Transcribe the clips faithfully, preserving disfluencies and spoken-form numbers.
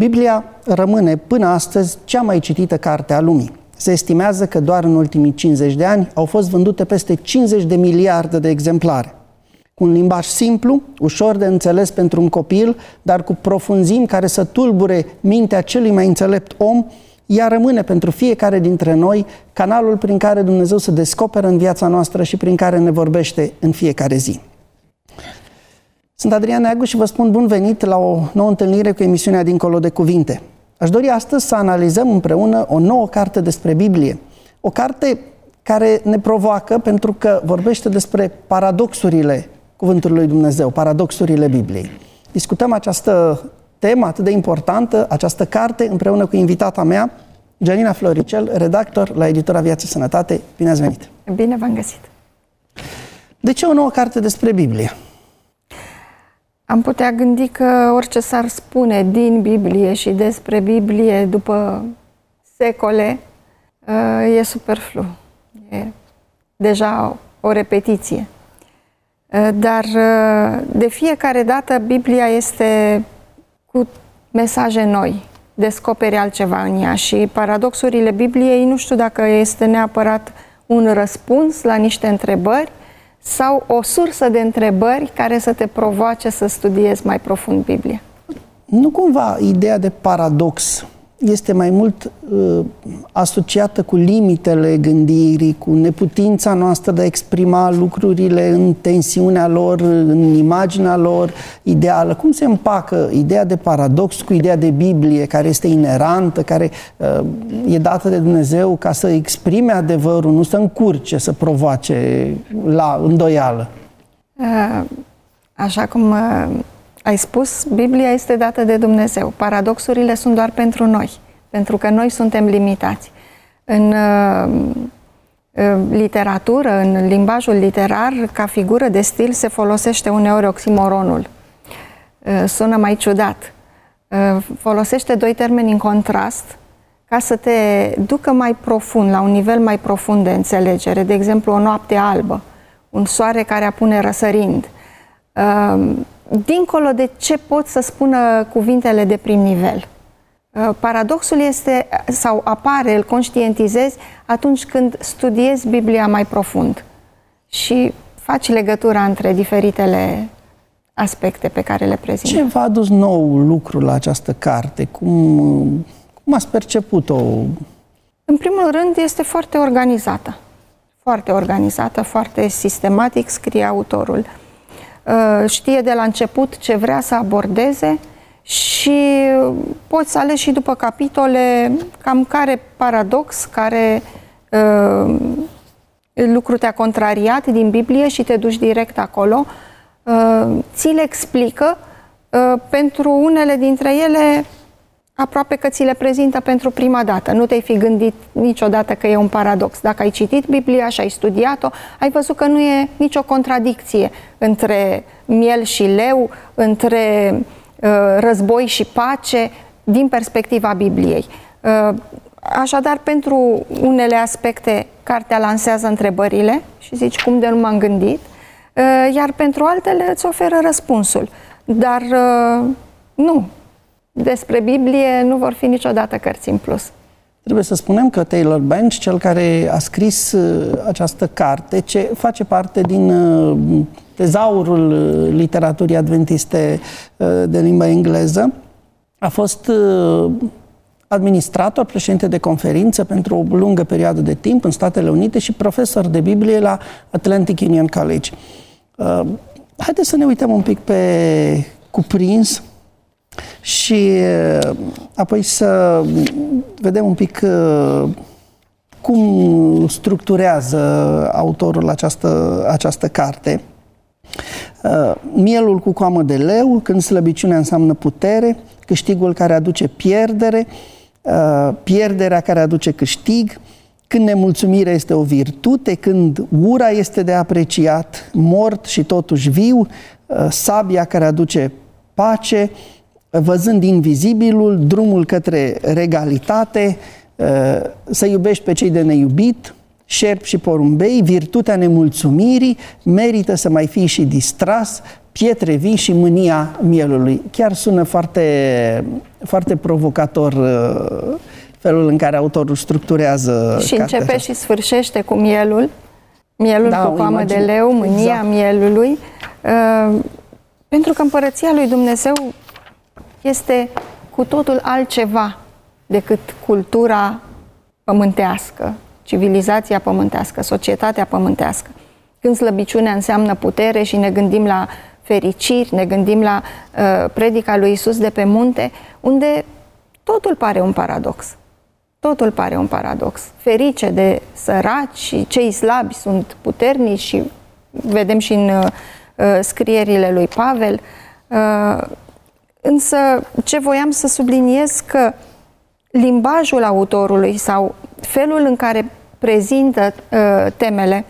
Biblia rămâne până astăzi cea mai citită carte a lumii. Se estimează că doar în ultimii cincizeci de ani au fost vândute peste cincizeci de miliarde de exemplare. Cu un limbaj simplu, ușor de înțeles pentru un copil, dar cu profunzimi care să tulbure mintea celui mai înțelept om, ea rămâne pentru fiecare dintre noi canalul prin care Dumnezeu se descoperă în viața noastră și prin care ne vorbește în fiecare zi. Sunt Adrian Neagu și vă spun bun venit la o nouă întâlnire cu emisiunea Dincolo de Cuvinte. Aș dori astăzi să analizăm împreună o nouă carte despre Biblie. O carte care ne provoacă pentru că vorbește despre paradoxurile Cuvântului lui Dumnezeu, paradoxurile Bibliei. Discutăm această temă atât de importantă, această carte, împreună cu invitata mea, Gianina Floricel, redactor la editura Viață Sănătate. Bine ați venit! Bine v-am găsit! De ce o nouă carte despre Biblie? Am putea gândi că orice s-ar spune din Biblie și despre Biblie după secole e superflu. E deja o repetiție. Dar de fiecare dată Biblia este cu mesaje noi, descoperi altceva în ea și paradoxurile Bibliei nu știu dacă este neapărat un răspuns la niște întrebări sau o sursă de întrebări care să te provoace să studiezi mai profund Biblia. Nu cumva ideea de paradox este mai mult uh, asociată cu limitele gândirii, cu neputința noastră de a exprima lucrurile în tensiunea lor, în imaginea lor ideală. Cum se împacă ideea de paradox cu ideea de Biblie, care este inerantă, care uh, e dată de Dumnezeu ca să exprime adevărul, nu să încurce, să provoace la îndoială? Uh, așa cum... Uh... Ai spus, Biblia este dată de Dumnezeu. Paradoxurile sunt doar pentru noi, pentru că noi suntem limitați. În uh, literatură, în limbajul literar, ca figură de stil, se folosește uneori oximoronul. Uh, sună mai ciudat. Uh, folosește doi termeni în contrast ca să te ducă mai profund, la un nivel mai profund de înțelegere. De exemplu, o noapte albă, un soare care apune răsărind. Uh, Dincolo de ce pot să spună cuvintele de prim nivel. Paradoxul este, sau apare, îl conștientizezi atunci când studiezi Biblia mai profund și faci legătura între diferitele aspecte pe care le prezintă. Ce v-a adus nou lucru la această carte? Cum, cum ați perceput-o? În primul rând, este foarte organizată. Foarte organizată, foarte sistematic scrie autorul. Știe de la început ce vrea să abordeze și poți să alegi și după capitole cam care paradox, care uh, lucru te-a contrariat din Biblie și te duci direct acolo. Uh, ți le explică, uh, pentru unele dintre ele aproape că ți le prezintă pentru prima dată. Nu te-ai fi gândit niciodată că e un paradox. Dacă ai citit Biblia și ai studiat-o, ai văzut că nu e nicio contradicție între miel și leu, între uh, război și pace, din perspectiva Bibliei. Uh, așadar, pentru unele aspecte, cartea lansează întrebările și zici, cum de nu m-am gândit, uh, iar pentru altele îți oferă răspunsul. Dar uh, nu. Despre Biblie nu vor fi niciodată cărți în plus. Trebuie să spunem că Taylor Bench, cel care a scris uh, această carte, ce face parte din uh, tezaurul uh, literaturii adventiste uh, de limba engleză, a fost uh, administrator, președinte de conferință pentru o lungă perioadă de timp în Statele Unite și profesor de Biblie la Atlantic Union College. Uh, haideți să ne uităm un pic pe cuprins și apoi să vedem un pic cum structurează autorul această, această carte. Mielul cu coamă de leu, când slăbiciunea înseamnă putere, câștigul care aduce pierdere, pierderea care aduce câștig, când nemulțumirea este o virtute, când ura este de apreciat, mort și totuși viu, sabia care aduce pace, văzând invizibilul, drumul către regalitate, să iubești pe cei de neiubit, șerpi și porumbei, virtutea nemulțumirii, merită să mai fii și distras, pietre vii și mânia mielului. Chiar sună foarte, foarte provocator felul în care autorul structurează și începe așa. Și sfârșește cu mielul, mielul da, cu coamă de leu, mânia exact. Mielului, uh, pentru că împărăția lui Dumnezeu este cu totul altceva decât cultura pământească, civilizația pământească, societatea pământească. Când slăbiciunea înseamnă putere și ne gândim la fericiri, ne gândim la uh, predica lui Iisus de pe munte, unde totul pare un paradox. Totul pare un paradox. Ferice de săraci și cei slabi sunt puternici și vedem și în uh, scrierile lui Pavel. Uh, însă ce voiam să subliniez că limbajul autorului sau felul în care prezintă uh, temele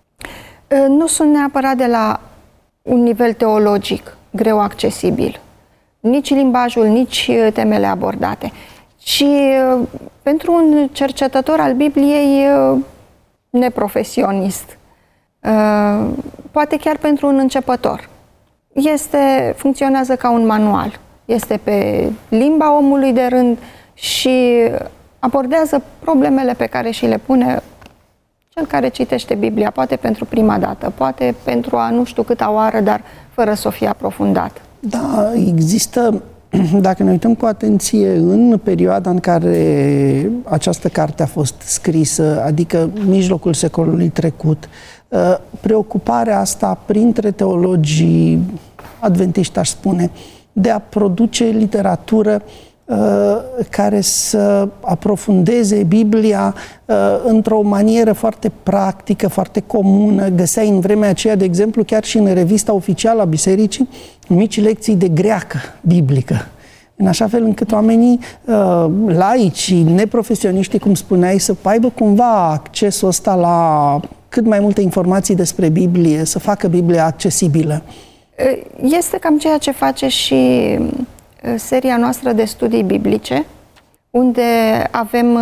uh, nu sunt neapărat de la un nivel teologic greu accesibil. Nici limbajul, nici temele abordate. Și uh, pentru un cercetător al Bibliei uh, neprofesionist, uh, poate chiar pentru un începător, este, funcționează ca un manual. Este pe limba omului de rând și abordează problemele pe care și le pune cel care citește Biblia, poate pentru prima dată, poate pentru a nu știu câta oară, dar fără să o fie aprofundat. Da, există, dacă ne uităm cu atenție, în perioada în care această carte a fost scrisă, adică mijlocul secolului trecut, preocuparea asta printre teologii adventiști, aș spune, de a produce literatură care să aprofundeze Biblia într-o manieră foarte practică, foarte comună. Găseai în vremea aceea, de exemplu, chiar și în revista oficială a Bisericii, mici lecții de greacă biblică, în așa fel încât oamenii laici, neprofesioniști, cum spuneai, să aibă cumva accesul ăsta la cât mai multe informații despre Biblie, să facă Biblia accesibilă. Este cam ceea ce face și seria noastră de studii biblice, unde avem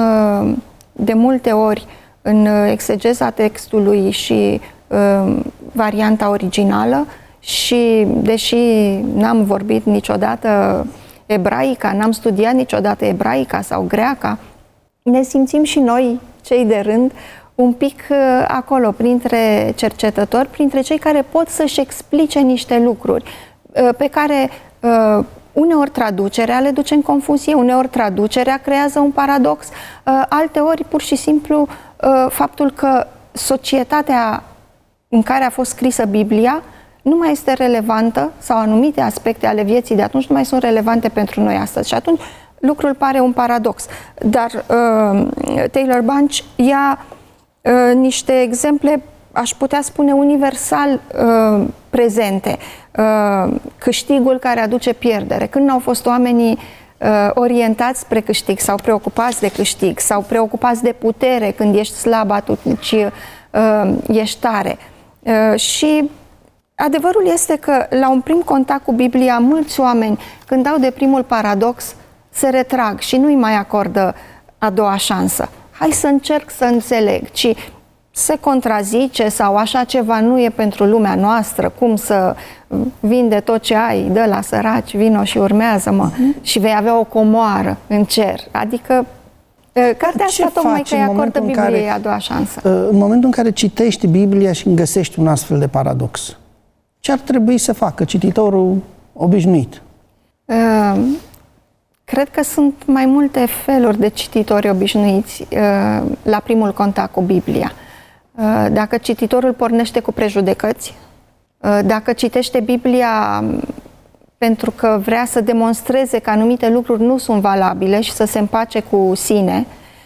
de multe ori în exegeza textului și uh, varianta originală și, deși n-am vorbit niciodată ebraica, n-am studiat niciodată ebraica sau greaca, ne simțim și noi, cei de rând, un pic uh, acolo, printre cercetători, printre cei care pot să-și explice niște lucruri uh, pe care uh, uneori traducerea le duce în confuzie, uneori traducerea creează un paradox, alteori pur și simplu faptul că societatea în care a fost scrisă Biblia nu mai este relevantă sau anumite aspecte ale vieții de atunci nu mai sunt relevante pentru noi astăzi. Și atunci lucrul pare un paradox. Dar uh, Taylor Bunch ia uh, niște exemple, aș putea spune, universal uh, prezente. Uh, câștigul care aduce pierdere. Când n-au fost oamenii uh, orientați spre câștig sau preocupați de câștig sau preocupați de putere, când ești slab atunci uh, ești tare. Uh, și adevărul este că la un prim contact cu Biblia, mulți oameni, când dau de primul paradox, se retrag și nu-i mai acordă a doua șansă. Hai să încerc să înțeleg, ci se contrazice sau așa ceva nu e pentru lumea noastră, cum să vinde tot ce ai, dă la săraci, vino și urmează-mă, uh-huh. și vei avea o comoară în cer. Adică cartea asta tocmai că îi acordă Bibliei care, a doua șansă. În momentul în care citești Biblia și găsești un astfel de paradox, ce ar trebui să facă cititorul obișnuit? Uh, cred că sunt mai multe feluri de cititori obișnuiți uh, la primul contact cu Biblia. Dacă cititorul pornește cu prejudecăți, dacă citește Biblia pentru că vrea să demonstreze că anumite lucruri nu sunt valabile și să se împace cu sine,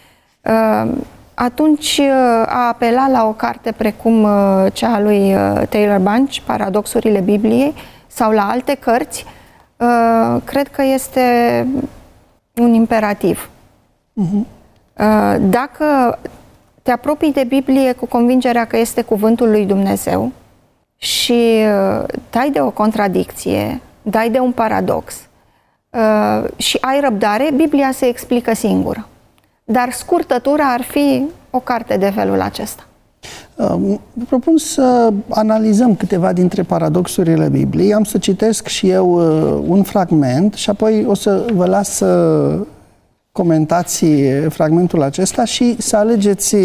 atunci a apela la o carte precum cea a lui Taylor Bunch, Paradoxurile Bibliei, sau la alte cărți, cred că este un imperativ. Uh-huh. Dacă te apropii de Biblie cu convingerea că este cuvântul lui Dumnezeu și dai de o contradicție, dai de un paradox uh, și ai răbdare, Biblia se explică singură. Dar scurtătura ar fi o carte de felul acesta. Propun să analizăm câteva dintre paradoxurile Bibliei. Am să citesc și eu un fragment și apoi o să vă las să comentați fragmentul acesta și să alegeți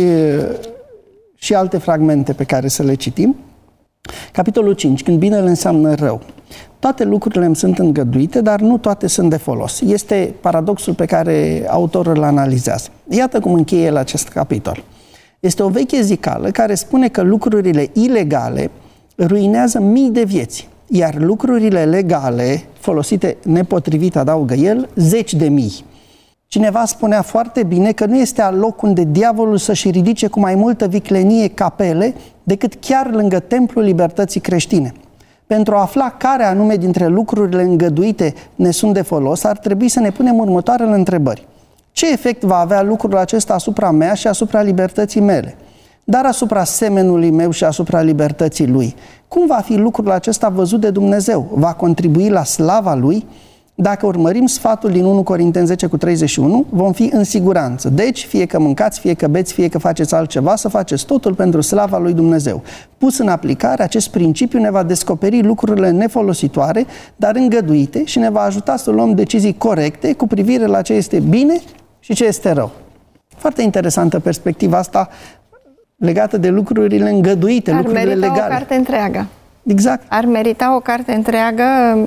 și alte fragmente pe care să le citim. Capitolul cinci. Când binele înseamnă rău. Toate lucrurile îmi sunt îngăduite, dar nu toate sunt de folos. Este paradoxul pe care autorul îl analizează. Iată cum încheie el acest capitol. Este o veche zicală care spune că lucrurile ilegale ruinează mii de vieți, iar lucrurile legale, folosite nepotrivit, adaugă el, zeci de mii. Cineva spunea foarte bine că nu este al loc unde diavolul să-și ridice cu mai multă viclenie capele decât chiar lângă templul libertății creștine. Pentru a afla care anume dintre lucrurile îngăduite ne sunt de folos, ar trebui să ne punem următoarele întrebări. Ce efect va avea lucrul acesta asupra mea și asupra libertății mele? Dar asupra semenului meu și asupra libertății lui? Cum va fi lucrul acesta văzut de Dumnezeu? Va contribui la slava lui? Dacă urmărim sfatul din unu Corinteni zece cu treizeci și unu, vom fi în siguranță. Deci, fie că mâncați, fie că beți, fie că faceți altceva, să faceți totul pentru slava lui Dumnezeu. Pus în aplicare, acest principiu ne va descoperi lucrurile nefolositoare, dar îngăduite și ne va ajuta să luăm decizii corecte cu privire la ce este bine și ce este rău. Foarte interesantă perspectiva asta legată de lucrurile îngăduite, Ar lucrurile legale. Ar merita o carte întreagă. Exact. Ar merita o carte întreagă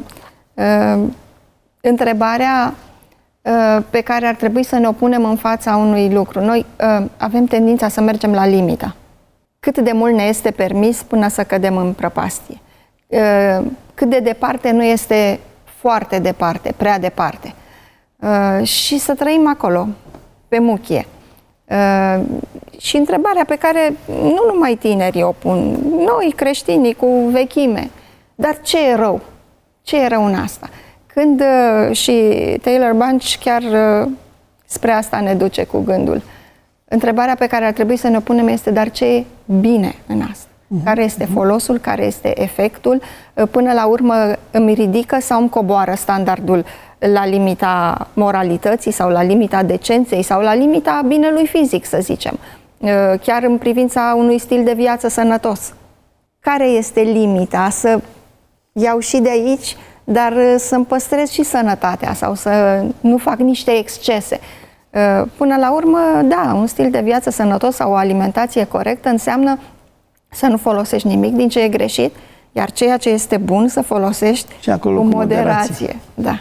uh, întrebarea uh, pe care ar trebui să ne o punem în fața unui lucru. Noi uh, avem tendința să mergem la limită. Cât de mult ne este permis până să cădem în prăpastie. Uh, cât de departe nu este foarte departe, prea departe. Uh, și să trăim acolo, pe muchie. Uh, și întrebarea pe care nu numai tinerii o pun, noi creștinii cu vechime, dar ce e rău? Ce e rău în asta? Când uh, și Taylor Bunch chiar uh, spre asta ne duce cu gândul. Întrebarea pe care ar trebui să ne punem este, dar ce e bine în asta? Uh-huh. Care este folosul, care este efectul? Uh, până la urmă îmi ridică sau îmi coboară standardul la limita moralității sau la limita decenței sau la limita binelui fizic, să zicem. Uh, chiar în privința unui stil de viață sănătos. Care este limita? Să iau și de aici, dar să-mi păstrez și sănătatea sau să nu fac niște excese. Până la urmă, da, un stil de viață sănătos sau o alimentație corectă înseamnă să nu folosești nimic din ce e greșit, iar ceea ce este bun să folosești cu, cu moderație. moderație. Da.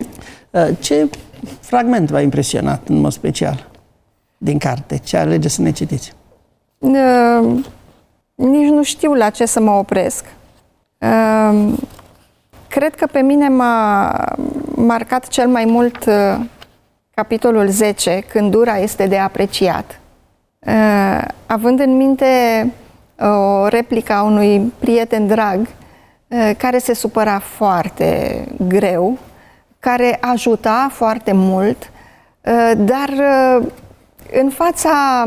Ce fragment v-a impresionat în mod special din carte? Ce alege să ne citiți? Uh, nici nu știu la ce să mă opresc. Uh, Cred că pe mine m-a marcat cel mai mult uh, capitolul zece, când ura este de apreciat. Uh, având în minte uh, o replică a unui prieten drag uh, care se supăra foarte greu, care ajuta foarte mult, uh, dar uh, în fața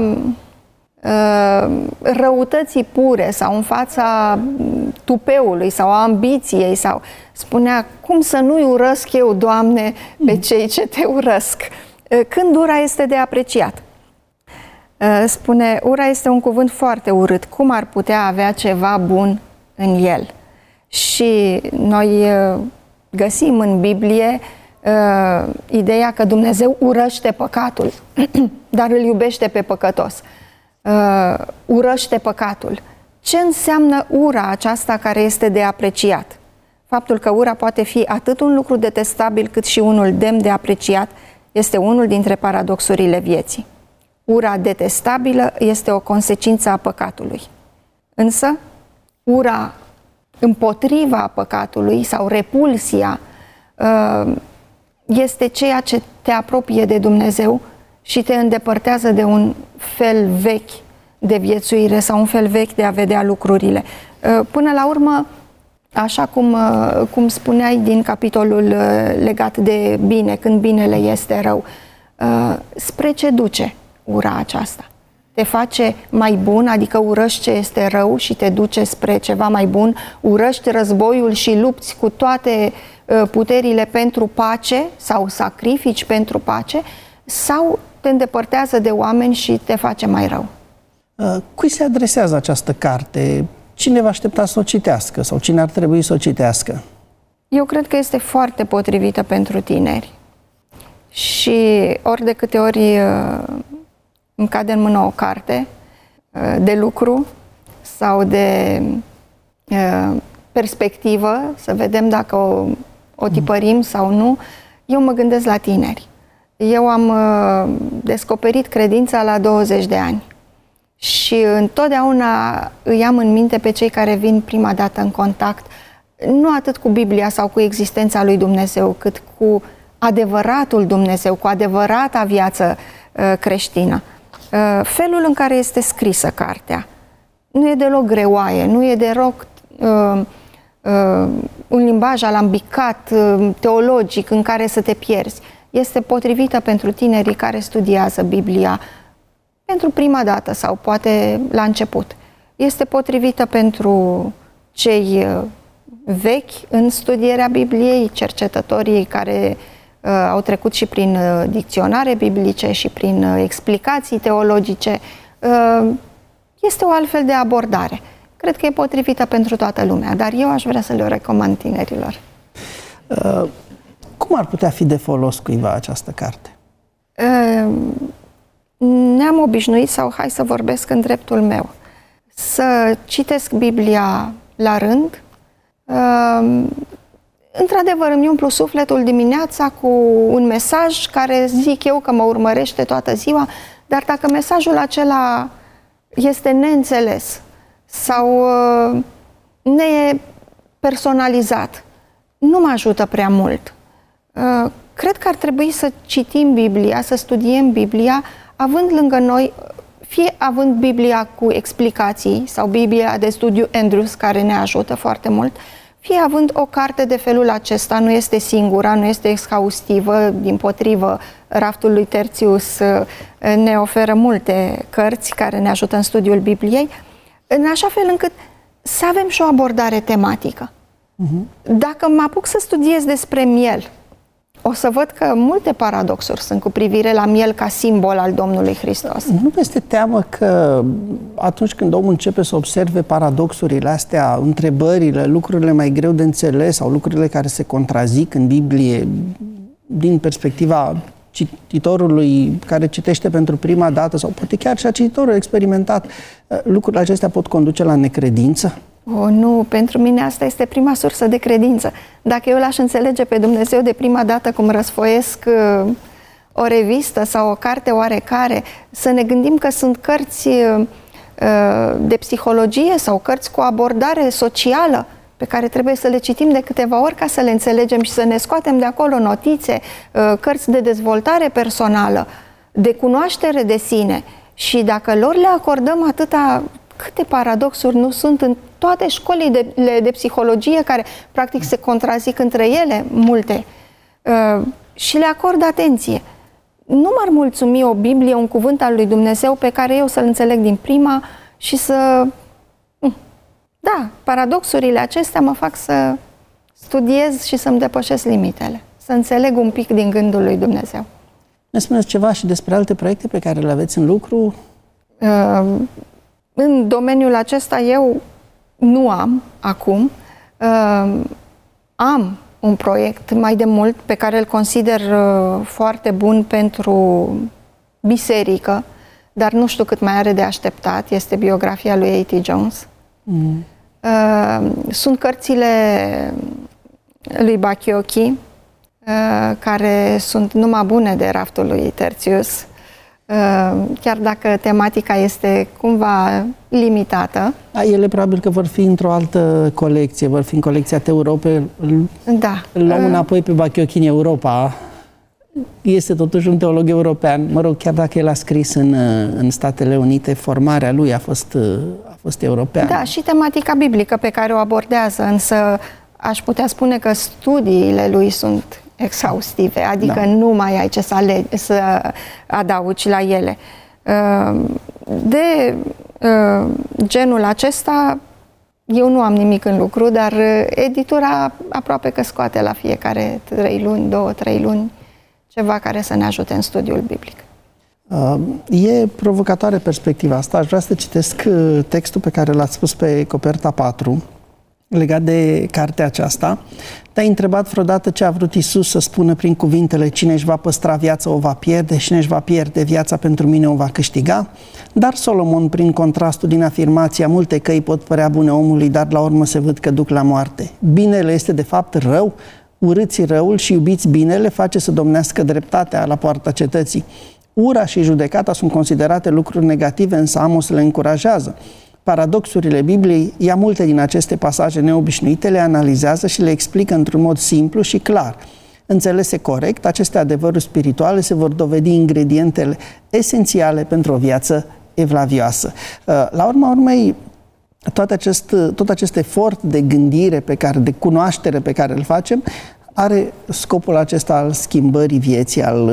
răutății pure sau în fața tupeului sau a ambiției sau spunea, cum să nu-i urăsc eu, Doamne, pe cei ce te urăsc? Când ura este de apreciat? Spune, ura este un cuvânt foarte urât. Cum ar putea avea ceva bun în el? Și noi găsim în Biblie uh, ideea că Dumnezeu urăște păcatul, dar îl iubește pe păcătos. Uh, urăște păcatul. Ce înseamnă ura aceasta care este de apreciat? Faptul că ura poate fi atât un lucru detestabil cât și unul demn de apreciat este unul dintre paradoxurile vieții. Ura detestabilă este o consecință a păcatului. Însă, ura împotriva păcatului sau repulsia este ceea ce te apropie de Dumnezeu și te îndepărtează de un fel vechi de viețuire sau un fel vechi de a vedea lucrurile. Până la urmă, așa cum, cum spuneai din capitolul legat de bine, când binele este rău, spre ce duce ura aceasta? Te face mai bun, adică urăști ce este rău și te duce spre ceva mai bun, urăști războiul și lupți cu toate puterile pentru pace sau sacrifici pentru pace, sau te îndepărtează de oameni și te face mai rău? Cui se adresează această carte? Cine vă aștepta să o citească sau cine ar trebui să o citească? Eu cred că este foarte potrivită pentru tineri. Și ori de câte ori îmi cade în mână o carte de lucru sau de perspectivă, să vedem dacă o, o tipărim sau nu, eu mă gândesc la tineri. Eu am descoperit credința la douăzeci de ani și întotdeauna îi am în minte pe cei care vin prima dată în contact, nu atât cu Biblia sau cu existența lui Dumnezeu, cât cu adevăratul Dumnezeu, cu adevărata viață creștină. Felul în care este scrisă cartea nu e deloc greoaie, nu e deloc uh, uh, un limbaj alambicat, uh, teologic, în care să te pierzi. Este potrivită pentru tinerii care studiază Biblia pentru prima dată sau poate la început. Este potrivită pentru cei uh, vechi în studierea Bibliei, cercetătorii care uh, au trecut și prin uh, dicționare biblice și prin uh, explicații teologice. Uh, Este o altfel de abordare. Cred că e potrivită pentru toată lumea, dar eu aș vrea să le recomand tinerilor. Uh, cum ar putea fi de folos cuiva această carte? Uh, ne-am obișnuit, sau hai să vorbesc în dreptul meu, să citesc Biblia la rând. Uh, într-adevăr, îmi umplu sufletul dimineața cu un mesaj care zic eu că mă urmărește toată ziua, dar dacă mesajul acela este neînțeles sau uh, nepersonalizat, nu mă ajută prea mult. Uh, cred că ar trebui să citim Biblia, să studiem Biblia, având lângă noi, fie având Biblia cu explicații sau Biblia de studiu Andrews, care ne ajută foarte mult, fie având o carte de felul acesta, nu este singura, nu este exhaustivă, dimpotrivă, raftul lui Tertius ne oferă multe cărți care ne ajută în studiul Bibliei, în așa fel încât să avem și o abordare tematică. Uh-huh. Dacă mă apuc să studiez despre miel, o să văd că multe paradoxuri sunt cu privire la miel ca simbol al Domnului Hristos. Nu este teamă că atunci când omul începe să observe paradoxurile astea, întrebările, lucrurile mai greu de înțeles sau lucrurile care se contrazic în Biblie, din perspectiva cititorului care citește pentru prima dată sau poate chiar și a cititorului experimentat, lucrurile acestea pot conduce la necredință? Oh, nu, pentru mine asta este prima sursă de credință. Dacă eu l-aș înțelege pe Dumnezeu de prima dată cum răsfoiesc uh, o revistă sau o carte oarecare, să ne gândim că sunt cărți uh, de psihologie sau cărți cu abordare socială pe care trebuie să le citim de câteva ori ca să le înțelegem și să ne scoatem de acolo notițe, uh, cărți de dezvoltare personală, de cunoaștere de sine. Și dacă lor le acordăm atâta, câte paradoxuri nu sunt în toate școlile de, de psihologie care practic se contrazic între ele, multe, uh, și le acord atenție. Nu m-ar mulțumi o Biblie, un cuvânt al lui Dumnezeu pe care eu să-l înțeleg din prima și să... Da, paradoxurile acestea mă fac să studiez și să-mi depășesc limitele, să înțeleg un pic din gândul lui Dumnezeu. Ne spuneți ceva și despre alte proiecte pe care le aveți în lucru? Uh, în domeniul acesta eu nu am acum. Uh, am un proiect mai de mult pe care îl consider uh, foarte bun pentru biserică, dar nu știu cât mai are de așteptat. Este biografia lui A T Jones. Mm. Uh, sunt cărțile lui Bachiochi, uh, care sunt numai bune de raftul lui Tertius, uh, chiar dacă tematica este cumva limitată. Da, ele probabil că vor fi într-o altă colecție, vor fi în colecția Te Europe. Da. Îl luăm înapoi pe Bachiochi în Europa. Este totuși un teolog european. Mă rog, chiar dacă el a scris în, în Statele Unite, formarea lui a fost, a fost europeană. Da, și tematica biblică pe care o abordează, însă aș putea spune că studiile lui sunt exhaustive, adică da. Nu mai ai ce să, alegi, să adaugi la ele. De genul acesta eu nu am nimic în lucru, dar editura aproape că scoate la fiecare trei luni, două, trei luni, ceva care să ne ajute în studiul biblic. E provocatoare perspectiva asta. Aș vrea să citesc textul pe care l-ați spus pe coperta patru, legat de cartea aceasta. Te-ai întrebat vreodată ce a vrut Iisus să spună prin cuvintele: cine își va păstra viața o va pierde, cine își va pierde viața pentru mine o va câștiga? Dar Solomon, prin contrastul din afirmația multe căi pot părea bune omului, dar la urmă se văd că duc la moarte. Binele este de fapt rău, urâți răul și iubiți binele, face să domnească dreptatea la poarta cetății. Ura și judecata sunt considerate lucruri negative, însă Amos le încurajează. Paradoxurile Bibliei ia multe din aceste pasaje neobișnuite, le analizează și le explică într-un mod simplu și clar. Înțelese corect, aceste adevăruri spirituale se vor dovedi ingredientele esențiale pentru o viață evlavioasă. La urma urmei, tot acest, tot acest efort de gândire, pe care, de cunoaștere pe care îl facem, are scopul acesta al schimbării vieții, al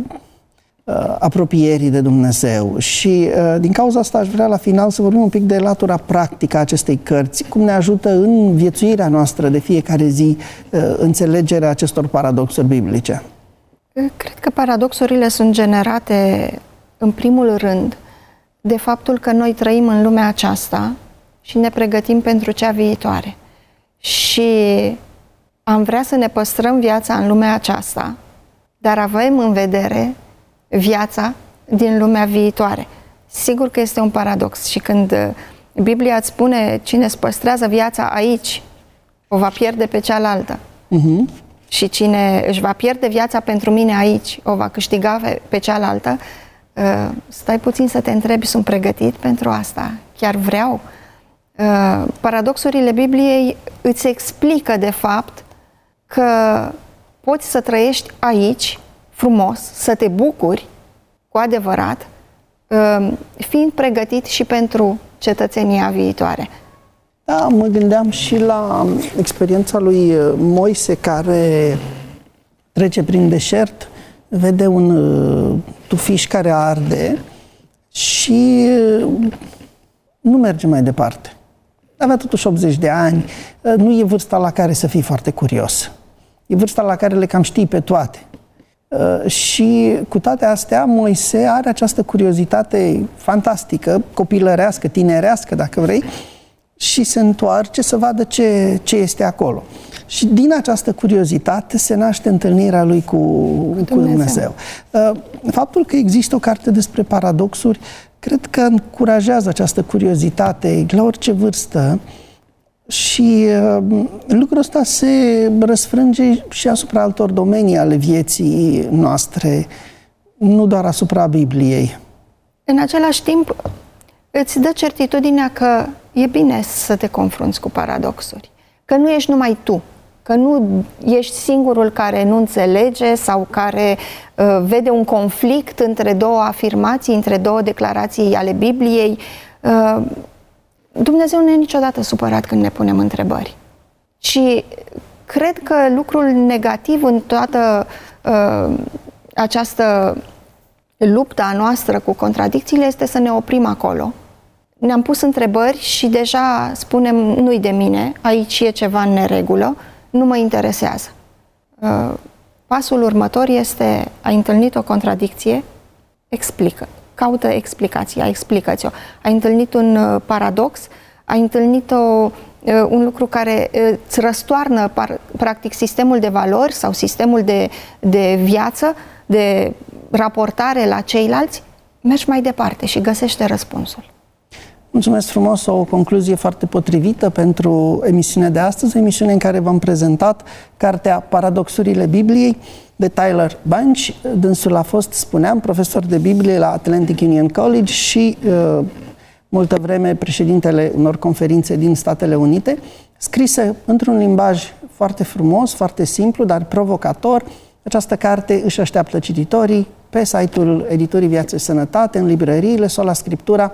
apropierii de Dumnezeu. Și din cauza asta aș vrea la final să vorbim un pic de latura practică a acestei cărți, cum ne ajută în viețuirea noastră de fiecare zi înțelegerea acestor paradoxuri biblice. Cred că paradoxurile sunt generate în primul rând de faptul că noi trăim în lumea aceasta și ne pregătim pentru cea viitoare. Și am vrea să ne păstrăm viața în lumea aceasta, dar avem în vedere viața din lumea viitoare. Sigur că este un paradox și când Biblia îți spune cine îți păstrează viața aici, o va pierde pe cealaltă. Uh-huh. Și cine își va pierde viața pentru mine aici, o va câștiga pe cealaltă, stai puțin să te întrebi, sunt pregătit pentru asta? Chiar vreau? Paradoxurile Bibliei îți explică de fapt că poți să trăiești aici frumos, să te bucuri cu adevărat, fiind pregătit și pentru cetățenia viitoare. Da, mă gândeam și la experiența lui Moise, care trece prin deșert, vede un tufiș care arde și nu merge mai departe. Avea totuși optzeci de ani, nu e vârsta la care să fii foarte curios. E vârsta la care le cam știi pe toate. Și cu toate astea, Moise are această curiozitate fantastică, copilărească, tinerească, dacă vrei, și se întoarce să vadă ce, ce este acolo. Și din această curiozitate se naște întâlnirea lui cu, cu Dumnezeu. Dumnezeu. Faptul că există o carte despre paradoxuri, cred că încurajează această curiozitate la orice vârstă. Și uh, lucrul ăsta se răsfrânge și asupra altor domenii ale vieții noastre, nu doar asupra Bibliei. În același timp, îți dă certitudinea că e bine să te confrunți cu paradoxuri, că nu ești numai tu, că nu ești singurul care nu înțelege sau care uh, vede un conflict între două afirmații, între două declarații ale Bibliei. Uh, Dumnezeu nu e niciodată supărat când ne punem întrebări. Și cred că lucrul negativ în toată uh, această luptă a noastră cu contradicțiile este să ne oprim acolo. Ne-am pus întrebări și deja spunem, nu-i de mine, aici e ceva în neregulă, nu mă interesează. Uh, pasul următor este, ai întâlnit o contradicție, explică. Caută explicația, explică-ți-o. Ai întâlnit un uh, paradox, ai întâlnit o, uh, un lucru care uh, îți răstoarnă par, practic sistemul de valori sau sistemul de, de viață, de raportare la ceilalți, mergi mai departe și găsește răspunsul. Mulțumesc frumos, o concluzie foarte potrivită pentru emisiunea de astăzi, emisiune în care v-am prezentat cartea Paradoxurile Bibliei de Tyler Bunch. Dânsul a fost, spuneam, profesor de Biblie la Atlantic Union College și uh, multă vreme președintele unor conferințe din Statele Unite, scrisă într-un limbaj foarte frumos, foarte simplu, dar provocator. Această carte își așteaptă cititorii pe site-ul Editurii Viață și Sănătate, în librăriile Sola Scriptura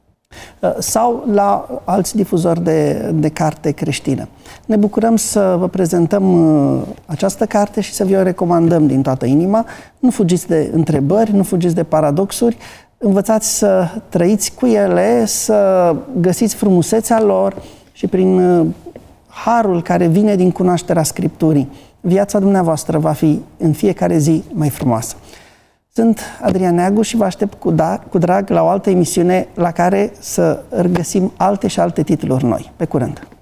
sau la alți difuzori de, de carte creștină. Ne bucurăm să vă prezentăm această carte și să vi-o recomandăm din toată inima. Nu fugiți de întrebări, nu fugiți de paradoxuri, învățați să trăiți cu ele, să găsiți frumusețea lor și prin harul care vine din cunoașterea Scripturii, viața dumneavoastră va fi în fiecare zi mai frumoasă. Sunt Adrian Neagu și vă aștept cu, da, cu drag la o altă emisiune la care să găsim alte și alte titluri noi. Pe curând!